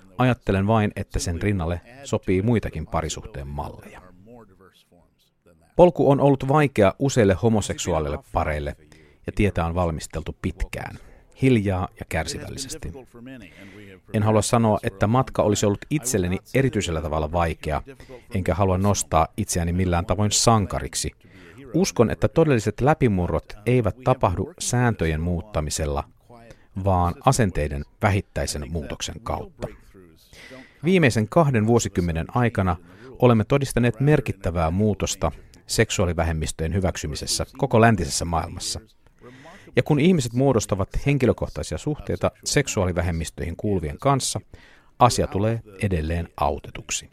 ajattelen vain, että sen rinnalle sopii muitakin parisuhteen malleja. Polku on ollut vaikea useille homoseksuaalille pareille ja tietä on valmisteltu pitkään, hiljaa ja kärsivällisesti. En halua sanoa, että matka olisi ollut itselleni erityisellä tavalla vaikea, enkä halua nostaa itseäni millään tavoin sankariksi. Uskon, että todelliset läpimurrot eivät tapahdu sääntöjen muuttamisella, vaan asenteiden vähittäisen muutoksen kautta. Viimeisen kahden vuosikymmenen aikana olemme todistaneet merkittävää muutosta seksuaalivähemmistöjen hyväksymisessä koko läntisessä maailmassa. Ja kun ihmiset muodostavat henkilökohtaisia suhteita seksuaalivähemmistöihin kuuluvien kanssa, asia tulee edelleen autetuksi.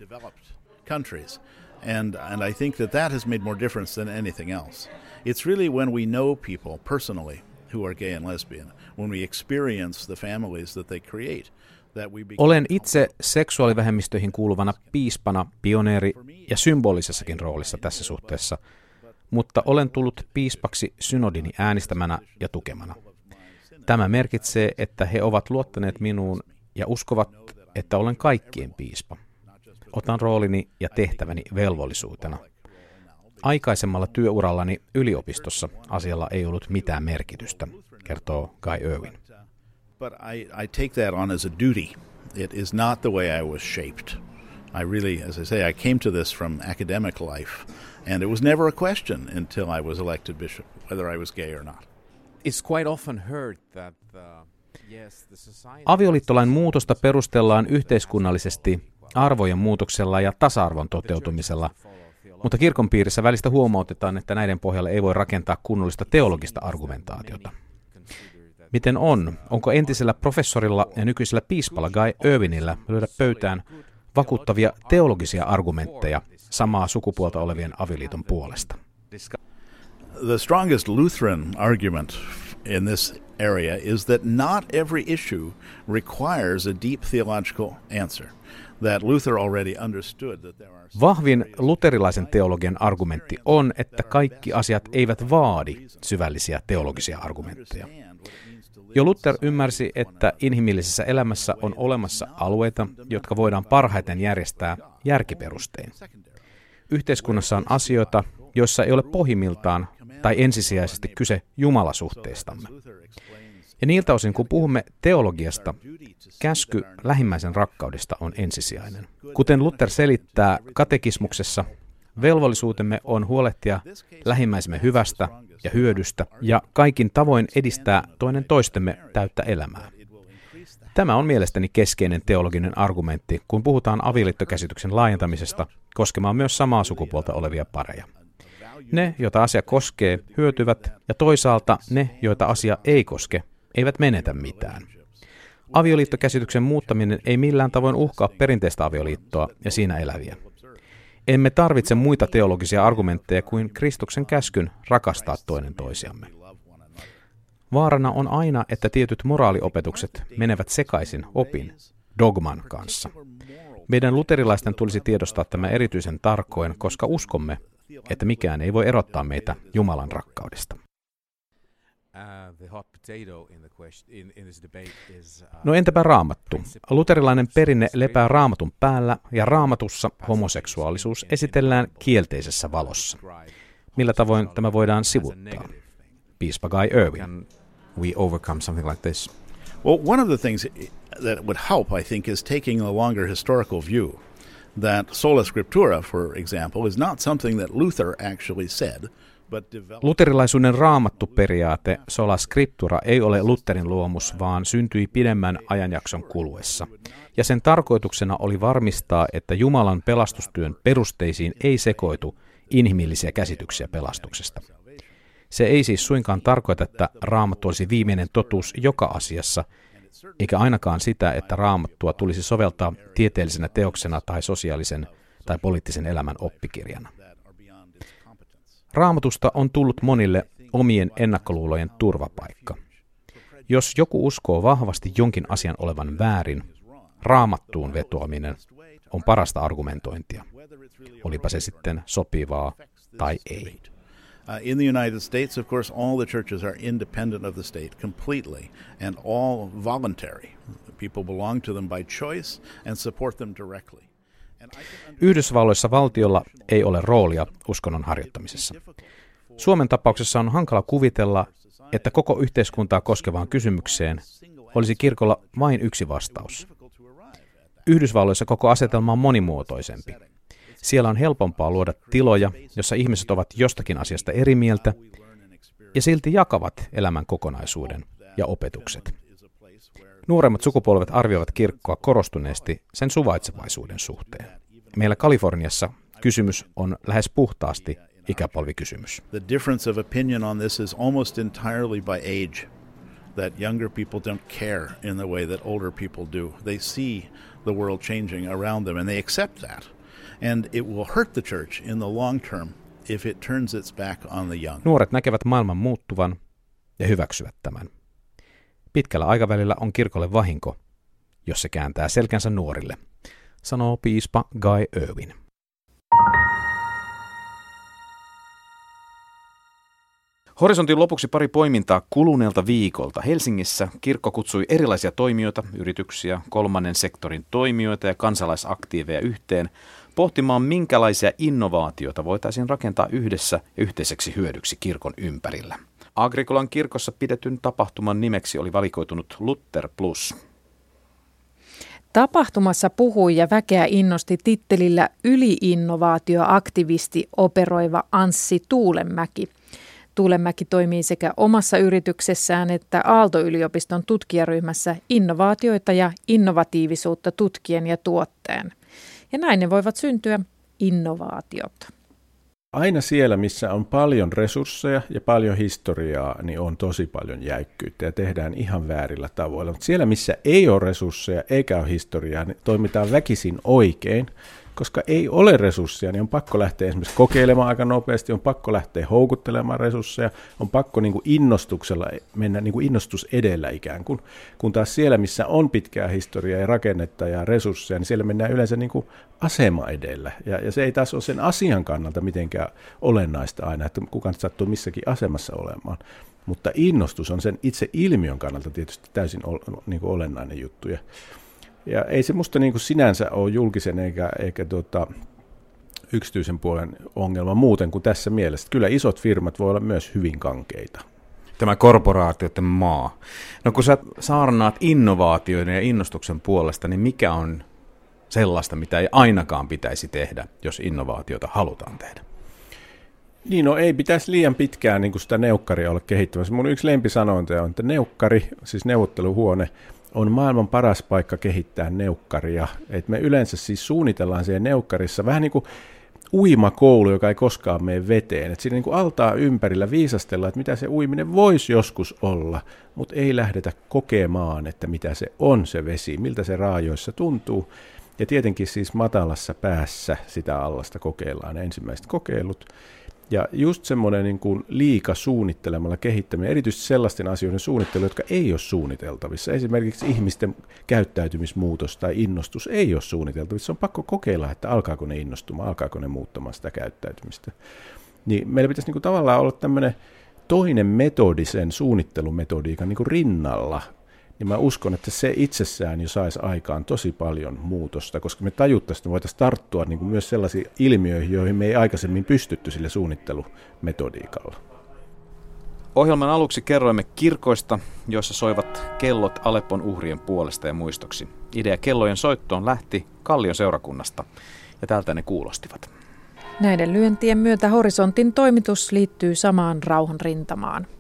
And, and I think that that has made more difference than anything else. It's really when we know people personally who are gay and lesbian, when we experience the families that they create, that we become... Olen itse seksuaalivähemmistöihin kuuluvana piispana, pioneeri ja symbolisessakin roolissa tässä suhteessa, mutta olen tullut piispaksi synodini äänistämänä ja tukemana. Tämä merkitsee, että he ovat luottaneet minuun ja uskovat, että olen kaikkien piispa. Otan roolini ja tehtäväni velvollisuutena. Aikaisemmalla työurallani yliopistossa asialla ei ollut mitään merkitystä, kertoo Guy Irwin. But I, I take that on as a duty. It is not the way I was shaped. I really, as I say, I came to this from academic life, and it was never a question until I was elected bishop, whether I was gay or not. It's quite often heard that uh, yes, the society... Avioliittolain muutosta perustellaan yhteiskunnallisesti arvojen muutoksella ja tasa-arvon toteutumisella, mutta kirkon piirissä välistä huomautetaan, että näiden pohjalle ei voi rakentaa kunnollista teologista argumentaatiota. Miten on? Onko entisellä professorilla ja nykyisellä piispalla Guy Irwinillä löydä pöytään vakuuttavia teologisia argumentteja samaa sukupuolta olevien avioliiton puolesta? The strongest Lutheran argument in this area is that not every issue requires a deep theological answer. That Luther already understood that there are... Vahvin luterilaisen teologian argumentti on, että kaikki asiat eivät vaadi syvällisiä teologisia argumentteja. Jo Luther ymmärsi, että inhimillisessä elämässä on olemassa alueita, jotka voidaan parhaiten järjestää järkiperustein. Yhteiskunnassa on asioita, joissa ei ole pohjimmiltaan tai ensisijaisesti kyse jumalasuhteestamme. Ja niiltä osin, kun puhumme teologiasta, käsky lähimmäisen rakkaudesta on ensisijainen. Kuten Luther selittää katekismuksessa, velvollisuutemme on huolehtia lähimmäisemme hyvästä ja hyödystä ja kaikin tavoin edistää toinen toistemme täyttä elämää. Tämä on mielestäni keskeinen teologinen argumentti, kun puhutaan avioliittokäsityksen laajentamisesta koskemaan myös samaa sukupuolta olevia pareja. Ne, joita asia koskee, hyötyvät ja toisaalta ne, joita asia ei koske, eivät menetä mitään. Avioliittokäsityksen muuttaminen ei millään tavoin uhkaa perinteistä avioliittoa ja siinä eläviä. Emme tarvitse muita teologisia argumentteja kuin Kristuksen käskyn rakastaa toinen toisiamme. Vaarana on aina, että tietyt moraaliopetukset menevät sekaisin opin, dogman kanssa. Meidän luterilaisten tulisi tiedostaa tämä erityisen tarkoin, koska uskomme, että mikään ei voi erottaa meitä Jumalan rakkaudesta. No entäpä Raamattu? Luterilainen perinne lepää Raamatun päällä ja Raamatussa homoseksuaalisuus esitellään kielteisessä valossa. Millä tavoin tämä voidaan sivuttaa? Piispa Guy Irwin. We overcome something like this. Well, one of the things that would help, I think, is taking a longer historical view. That sola scriptura, for example, is not something that Luther actually said. Luterilaisuuden raamattuperiaate sola scriptura ei ole Lutherin luomus, vaan syntyi pidemmän ajanjakson kuluessa. Ja sen tarkoituksena oli varmistaa, että Jumalan pelastustyön perusteisiin ei sekoitu inhimillisiä käsityksiä pelastuksesta. Se ei siis suinkaan tarkoita, että Raamattu olisi viimeinen totuus joka asiassa, eikä ainakaan sitä, että Raamattua tulisi soveltaa tieteellisenä teoksena tai sosiaalisen tai poliittisen elämän oppikirjana. Raamatusta on tullut monille omien ennakkoluulojen turvapaikka. Jos joku uskoo vahvasti jonkin asian olevan väärin, Raamattuun vetoaminen on parasta argumentointia, olipa se sitten sopivaa tai ei. Uh, in the United States, of course, all the churches are independent of the state completely and all voluntary. People belong to them by choice and support them directly. Yhdysvalloissa valtiolla ei ole roolia uskonnon harjoittamisessa. Suomen tapauksessa on hankala kuvitella, että koko yhteiskuntaa koskevaan kysymykseen olisi kirkolla vain yksi vastaus. Yhdysvalloissa koko asetelma on monimuotoisempi. Siellä on helpompaa luoda tiloja, jossa ihmiset ovat jostakin asiasta eri mieltä ja silti jakavat elämän kokonaisuuden ja opetukset. Nuoremmat sukupolvet arvioivat kirkkoa korostuneesti sen suvaitsevaisuuden suhteen. Meillä Kaliforniassa kysymys on lähes puhtaasti ikäpolvikysymys. The difference of opinion on this is almost entirely by age. That younger people don't care in the way that older people do. They see the world changing around them and they accept that. And it will hurt the church in the long term if it turns its back on the young. Nuoret näkevät maailman muuttuvan ja hyväksyvät tämän. Pitkällä aikavälillä on kirkolle vahinko, jos se kääntää selkänsä nuorille, sanoo piispa Guy Irwin. Horisontin lopuksi pari poimintaa kuluneelta viikolta. Helsingissä kirkko kutsui erilaisia toimijoita, yrityksiä, kolmannen sektorin toimijoita ja kansalaisaktiiveja yhteen pohtimaan, minkälaisia innovaatioita voitaisiin rakentaa yhdessä ja yhteiseksi hyödyksi kirkon ympärillä. Agrikolan kirkossa pidetyn tapahtuman nimeksi oli valikoitunut Luther Plus. Tapahtumassa puhui ja väkeä innosti tittelillä yliinnovaatioaktivisti operoiva Anssi Tuulenmäki. Tuulenmäki toimii sekä omassa yrityksessään että Aalto-yliopiston tutkijaryhmässä innovaatioita ja innovatiivisuutta tutkien ja tuotteen. Ja näin ne voivat syntyä innovaatiot. Aina siellä, missä on paljon resursseja ja paljon historiaa, niin on tosi paljon jäykkyyttä ja tehdään ihan väärillä tavoilla. Mutta siellä, missä ei ole resursseja eikä ole historiaa, niin toimitaan väkisin oikein. Koska ei ole resursseja, niin on pakko lähteä esimerkiksi kokeilemaan aika nopeasti, on pakko lähteä houkuttelemaan resursseja, on pakko niin kuin innostuksella mennä niin kuin innostus edellä ikään kuin. Kun taas siellä, missä on pitkää historiaa ja rakennetta ja resursseja, niin siellä mennään yleensä niin kuin asema edellä. Ja, ja se ei taas ole sen asian kannalta mitenkään olennaista aina, että kukaan sattuu missäkin asemassa olemaan. Mutta innostus on sen itse ilmiön kannalta tietysti täysin niin kuin olennainen juttu. Ja Ja ei se musta niin kuin sinänsä ole julkisen eikä, eikä tuota, yksityisen puolen ongelma muuten kuin tässä mielessä. Kyllä isot firmat voi olla myös hyvin kankeita. Tämä korporaatioiden maa. No kun sä saarnaat innovaatioiden ja innostuksen puolesta, niin mikä on sellaista, mitä ei ainakaan pitäisi tehdä, jos innovaatiota halutaan tehdä? Niin, no ei pitäisi liian pitkään niin kuin sitä neukkaria olla kehittämässä. Mun yksi lempisanointa on, että neukkari, siis neuvotteluhuone, on maailman paras paikka kehittää neukkaria. Et me yleensä siis suunnitellaan siellä neukkarissa vähän niin kuin uimakoulu, joka ei koskaan mene veteen. Et siinä niin kuin altaa ympärillä viisastellaan, että mitä se uiminen voisi joskus olla, mutta ei lähdetä kokemaan, että mitä se on se vesi, miltä se raajoissa tuntuu. Ja tietenkin siis matalassa päässä sitä allasta kokeillaan ensimmäiset kokeilut. Ja just semmoinen niin kuin liika suunnittelemalla kehittäminen, erityisesti sellaisten asioiden suunnittelu, jotka ei ole suunniteltavissa. Esimerkiksi ihmisten käyttäytymismuutos tai innostus ei ole suunniteltavissa. On pakko kokeilla, että alkaako ne innostumaan, alkaako ne muuttamaan sitä käyttäytymistä. Niin meillä pitäisi niin kuin tavallaan olla tämmöinen toinen metodi sen suunnittelumetodiikan niin kuin rinnalla. Niin mä uskon, että se itsessään jo saisi aikaan tosi paljon muutosta, koska me tajuttaisiin, että voitaisiin tarttua niin kuin myös sellaisiin ilmiöihin, joihin me ei aikaisemmin pystytty sille suunnittelumetodiikalla. Ohjelman aluksi kerroimme kirkoista, joissa soivat kellot Aleppon uhrien puolesta ja muistoksi. Idea kellojen soittoon lähti Kallion seurakunnasta, ja tältä ne kuulostivat. Näiden lyöntien myötä Horisontin toimitus liittyy samaan rauhanrintamaan.